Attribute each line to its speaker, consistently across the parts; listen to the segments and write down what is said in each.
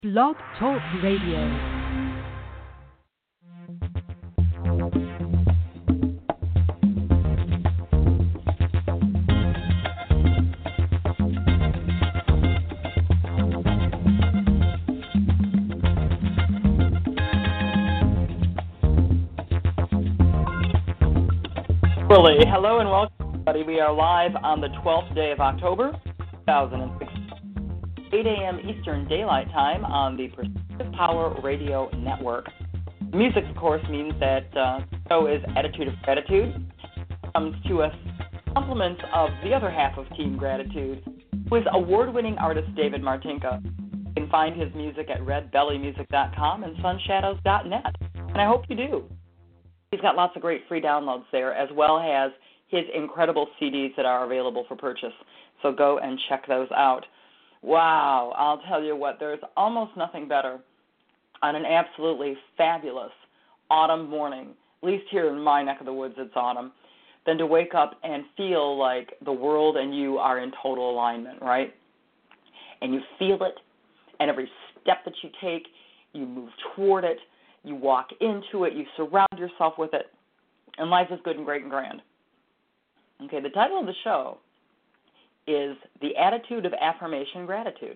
Speaker 1: Blog Talk Radio.
Speaker 2: Hello and welcome, everybody. We are live on the 12th day of October, 2016, 8 a.m. Eastern Daylight Time on the Perspective Power Radio Network. Music, of course, means that the show is Attitude of Gratitude. Comes to us compliments of the other half of Team Gratitude, who is award-winning artist David Martinka. You can find his music at redbellymusic.com and sunshadows.net, and I hope you do. He's got lots of great free downloads there, as well as his incredible CDs that are available for purchase. So go and check those out. Wow, I'll tell you what, there's almost nothing better on an absolutely fabulous autumn morning, at least here in my neck of the woods it's autumn, than to wake up and feel like the world and you are in total alignment, right? And you feel it, and every step that you take, you move toward it, you walk into it, you surround yourself with it, and life is good and great and grand. Okay, the title of the show is The Attitude of Affirmation Gratitude.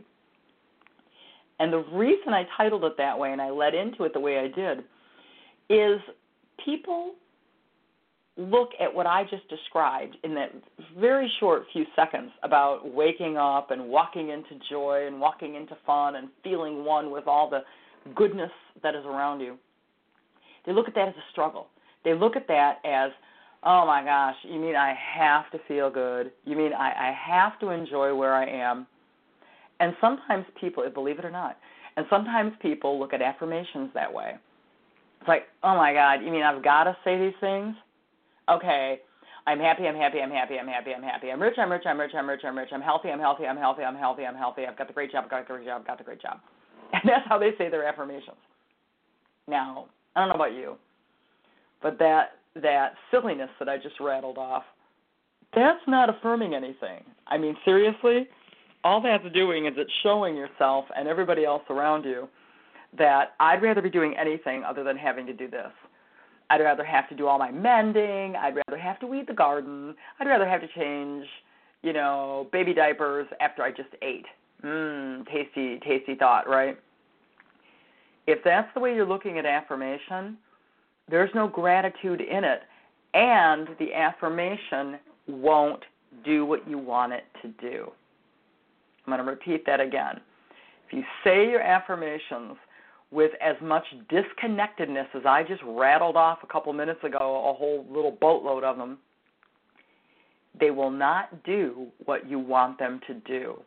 Speaker 2: And the reason I titled it that way and I led into it the way I did is people look at what I just described in that very short few seconds about waking up and walking into joy and walking into fun and feeling one with all the goodness that is around you. They look at that as a struggle. They look at that as, oh my gosh, you mean I have to feel good? You mean I have to enjoy where I am? And sometimes people, believe it or not, and sometimes people look at affirmations that way. It's like, oh my God, you mean I've got to say these things? Okay, I'm happy, I'm happy, I'm happy, I'm happy, I'm happy. I'm rich, I'm rich, I'm rich, I'm rich, I'm rich. I'm healthy, I'm healthy, I'm healthy, I'm healthy, I'm healthy. I've got the great job, I've got the great job, I've got the great job. And that's how they say their affirmations. Now, I don't know about you, but that silliness that I just rattled off, that's not affirming anything. I mean, seriously, all that's doing is it's showing yourself and everybody else around you that I'd rather be doing anything other than having to do this. I'd rather have to do all my mending. I'd rather have to weed the garden. I'd rather have to change, baby diapers after I just ate. Tasty, tasty thought, right? If that's the way you're looking at affirmation, there's no gratitude in it, and the affirmation won't do what you want it to do. I'm going to repeat that again. If you say your affirmations with as much disconnectedness as I just rattled off a couple minutes ago, a whole little boatload of them, they will not do what you want them to do.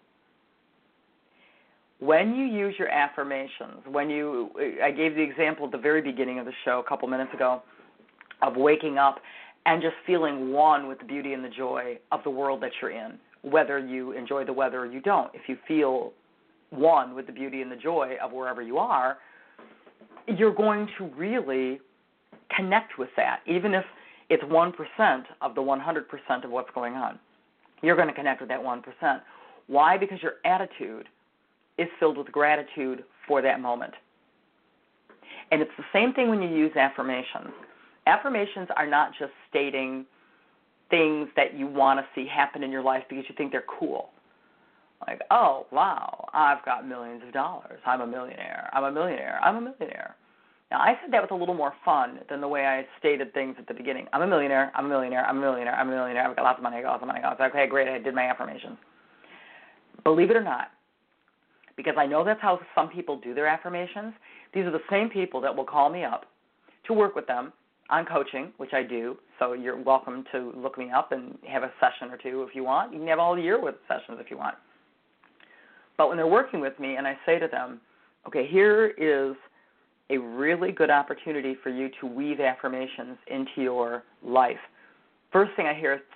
Speaker 2: When you use your affirmations, I gave the example at the very beginning of the show a couple minutes ago of waking up and just feeling one with the beauty and the joy of the world that you're in, whether you enjoy the weather or you don't. If you feel one with the beauty and the joy of wherever you are, you're going to really connect with that, even if it's 1% of the 100% of what's going on. You're going to connect with that 1%. Why? Because your attitude is filled with gratitude for that moment. And it's the same thing when you use affirmations. Affirmations are not just stating things that you want to see happen in your life because you think they're cool. Like, oh, wow, I've got millions of dollars. I'm a millionaire. I'm a millionaire. I'm a millionaire. Now, I said that with a little more fun than the way I stated things at the beginning. I'm a millionaire. I'm a millionaire. I'm a millionaire. I'm a millionaire. I've got lots of money. I got lots of money. Okay, great. I did my affirmations. Believe it or not, because I know that's how some people do their affirmations, these are the same people that will call me up to work with them on coaching, which I do, so you're welcome to look me up and have a session or two if you want. You can have all year with sessions if you want. But when they're working with me and I say to them, okay, here is a really good opportunity for you to weave affirmations into your life. First thing I hear is,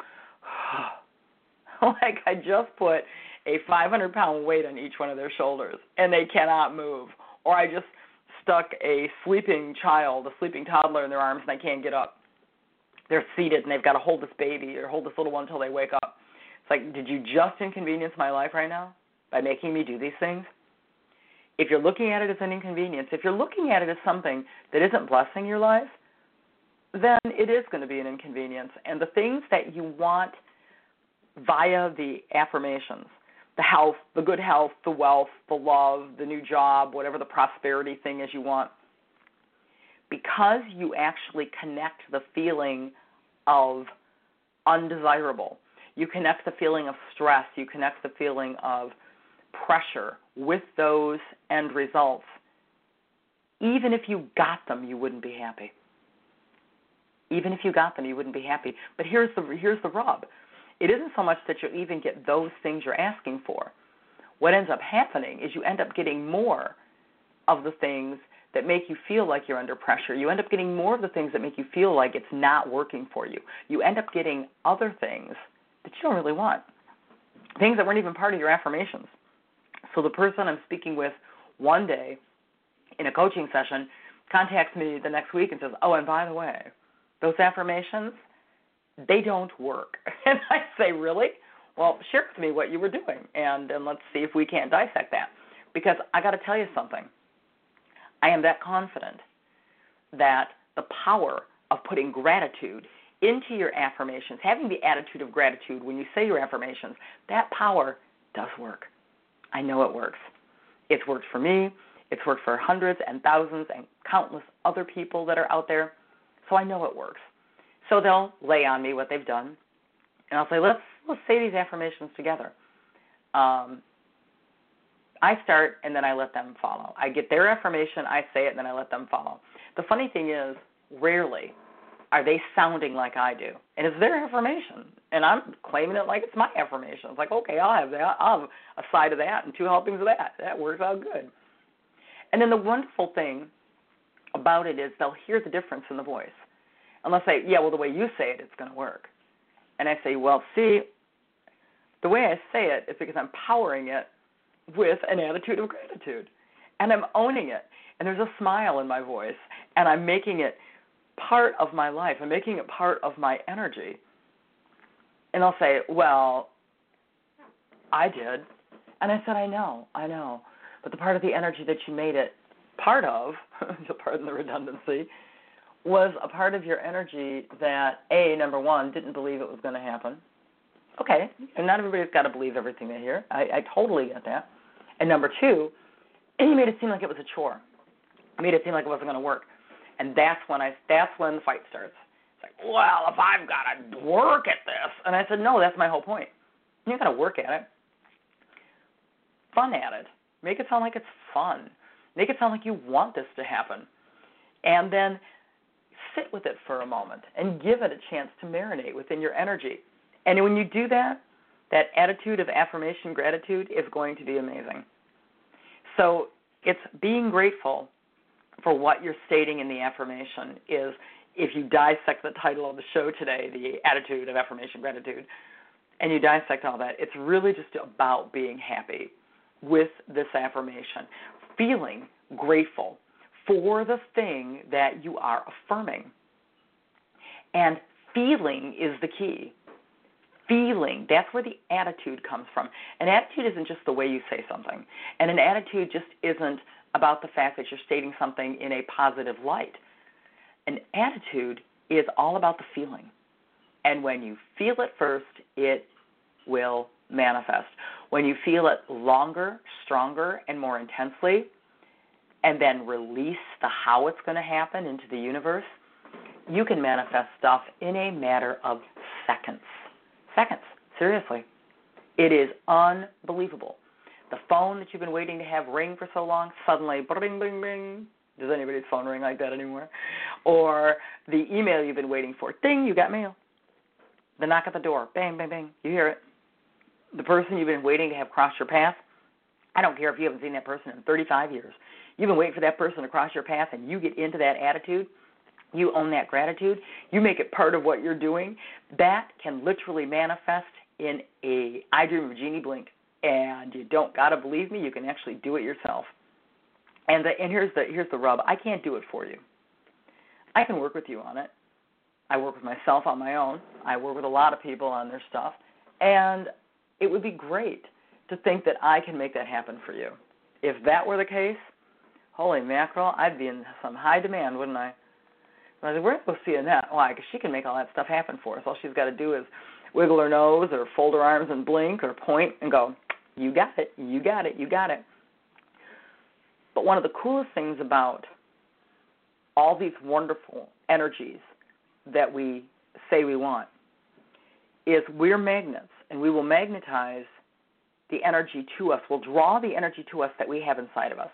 Speaker 2: like I just put a 500-pound weight on each one of their shoulders, and they cannot move. Or I just stuck a sleeping toddler in their arms, and they can't get up. They're seated, and they've got to hold this baby or hold this little one until they wake up. It's like, did you just inconvenience my life right now by making me do these things? If you're looking at it as an inconvenience, if you're looking at it as something that isn't blessing your life, then it is going to be an inconvenience. And the things that you want via the affirmations, the health, the good health, the wealth, the love, the new job, whatever the prosperity thing is you want, because you actually connect the feeling of undesirable, you connect the feeling of stress, you connect the feeling of pressure with those end results, even if you got them, you wouldn't be happy. Even if you got them, you wouldn't be happy. But here's the rub. It isn't so much that you'll even get those things you're asking for. What ends up happening is you end up getting more of the things that make you feel like you're under pressure. You end up getting more of the things that make you feel like it's not working for you. You end up getting other things that you don't really want, things that weren't even part of your affirmations. So the person I'm speaking with one day in a coaching session contacts me the next week and says, oh, and by the way, those affirmations, they don't work. And I say, really? Well, share with me what you were doing, and let's see if we can't dissect that. Because I got to tell you something. I am that confident that the power of putting gratitude into your affirmations, having the attitude of gratitude when you say your affirmations, that power does work. I know it works. It's worked for me. It's worked for hundreds and thousands and countless other people that are out there. So I know it works. So they'll lay on me what they've done, and I'll say, let's say these affirmations together. I start, and then I let them follow. I get their affirmation, I say it, and then I let them follow. The funny thing is, rarely are they sounding like I do. And it's their affirmation, and I'm claiming it like it's my affirmation. It's like, okay, I'll have that. I'll have a side of that and two helpings of that. That works out good. And then the wonderful thing about it is they'll hear the difference in the voice. And they'll say, yeah, well, the way you say it, it's going to work. And I say, well, see, the way I say it is because I'm powering it with an attitude of gratitude. And I'm owning it. And there's a smile in my voice. And I'm making it part of my life. I'm making it part of my energy. And they'll say, well, I did. And I said, I know. But the part of the energy that you made it part of, you'll pardon the redundancy, was a part of your energy that, A, number one, didn't believe it was going to happen. Okay, and not everybody's got to believe everything they hear. I totally get that. And number two, you made it seem like it was a chore. You made it seem like it wasn't going to work. And that's when the fight starts. It's like, well, if I've got to work at this. And I said, no, that's my whole point. You got to work at it. Fun at it. Make it sound like it's fun. Make it sound like you want this to happen. And then sit with it for a moment and give it a chance to marinate within your energy. And when you do that, that attitude of affirmation, gratitude is going to be amazing. So it's being grateful for what you're stating in the affirmation is, if you dissect the title of the show today, the attitude of affirmation, gratitude, and you dissect all that, it's really just about being happy with this affirmation, feeling grateful for the thing that you are affirming. And feeling is the key. Feeling, that's where the attitude comes from. An attitude isn't just the way you say something. And an attitude just isn't about the fact that you're stating something in a positive light. An attitude is all about the feeling. And when you feel it first, it will manifest. When you feel it longer, stronger, and more intensely, and then release the how it's going to happen into the universe, you can manifest stuff in a matter of seconds. Seconds, seriously. It is unbelievable. The phone that you've been waiting to have ring for so long, suddenly, bing, bing, bing. Does anybody's phone ring like that anymore? Or the email you've been waiting for, ding, you got mail. The knock at the door, bang, bang, bang, you hear it. The person you've been waiting to have cross your path, I don't care if you haven't seen that person in 35 years. You've been waiting for that person to cross your path, and you get into that attitude. You own that gratitude. You make it part of what you're doing. That can literally manifest in a I Dream of Jeannie blink. And you don't got to believe me. You can actually do it yourself. And here's the rub. I can't do it for you. I can work with you on it. I work with myself on my own. I work with a lot of people on their stuff. And it would be great to think that I can make that happen for you. If that were the case, holy mackerel, I'd be in some high demand, wouldn't I? I said, we're going to go see Annette. Why? Because she can make all that stuff happen for us. All she's got to do is wiggle her nose or fold her arms and blink or point and go, you got it, you got it, you got it. But one of the coolest things about all these wonderful energies that we say we want is we're magnets, and we will magnetize the energy to us. We'll draw the energy to us that we have inside of us.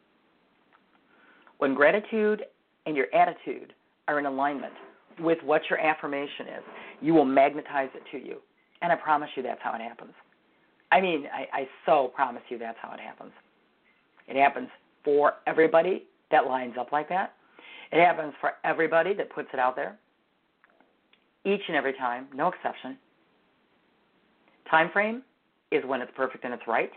Speaker 2: When gratitude and your attitude are in alignment with what your affirmation is, you will magnetize it to you. And I promise you that's how it happens. I mean, I so promise you that's how it happens. It happens for everybody that lines up like that. It happens for everybody that puts it out there. Each and every time, no exception. Time frame is when it's perfect and it's right.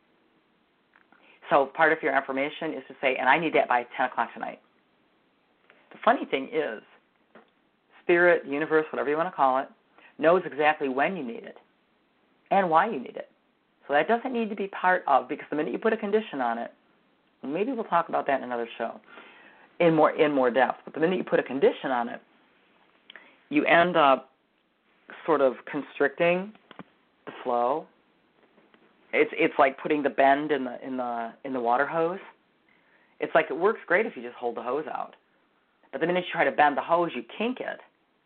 Speaker 2: So part of your affirmation is to say, and I need that by 10 o'clock tonight. The funny thing is, Spirit, universe, whatever you want to call it, knows exactly when you need it and why you need it. So that doesn't need to be part of, because the minute you put a condition on it, maybe we'll talk about that in another show in more depth, but the minute you put a condition on it, you end up sort of constricting the flow. It's like putting the bend in the water hose. It's like it works great if you just hold the hose out, but the minute you try to bend the hose, you kink it.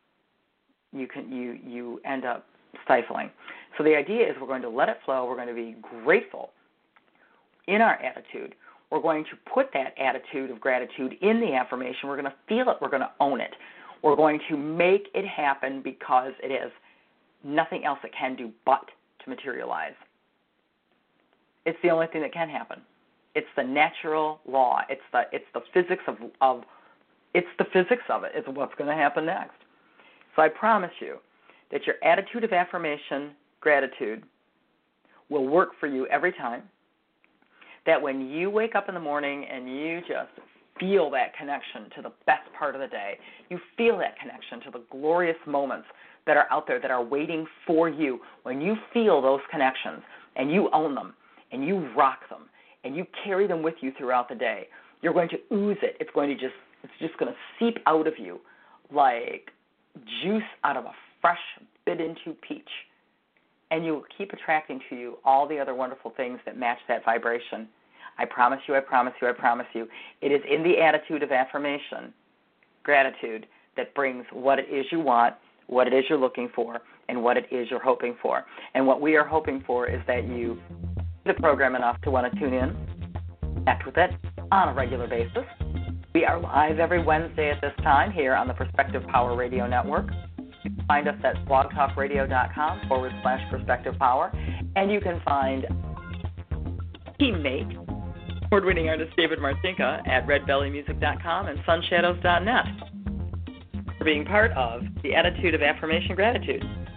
Speaker 2: You end up stifling. So the idea is we're going to let it flow. We're going to be grateful in our attitude. We're going to put that attitude of gratitude in the affirmation. We're going to feel it. We're going to own it. We're going to make it happen because it is nothing else it can do but to materialize. It's the only thing that can happen. It's the natural law. It's the physics of it's the physics of it. It's what's going to happen next. So I promise you that your attitude of affirmation, gratitude, will work for you every time. That when you wake up in the morning and you just feel that connection to the best part of the day, you feel that connection to the glorious moments that are out there that are waiting for you, when you feel those connections and you own them and you rock them and you carry them with you throughout the day, you're going to ooze it. It's just going to seep out of you like juice out of a fresh bit into peach. And you will keep attracting to you all the other wonderful things that match that vibration. I promise you, I promise you, I promise you. It is in the attitude of affirmation, gratitude, that brings what it is you want, what it is you're looking for, and what it is you're hoping for. And what we are hoping for is that you the program enough to want to tune in, connect with it on a regular basis. We are live every Wednesday at this time here on the Perspective Power Radio Network. You can find us at blogtalkradio.com/Perspective Power, and you can find teammate, award-winning artist David Marcinka at redbellymusic.com and sunshadows.net for being part of the attitude of affirmation gratitude.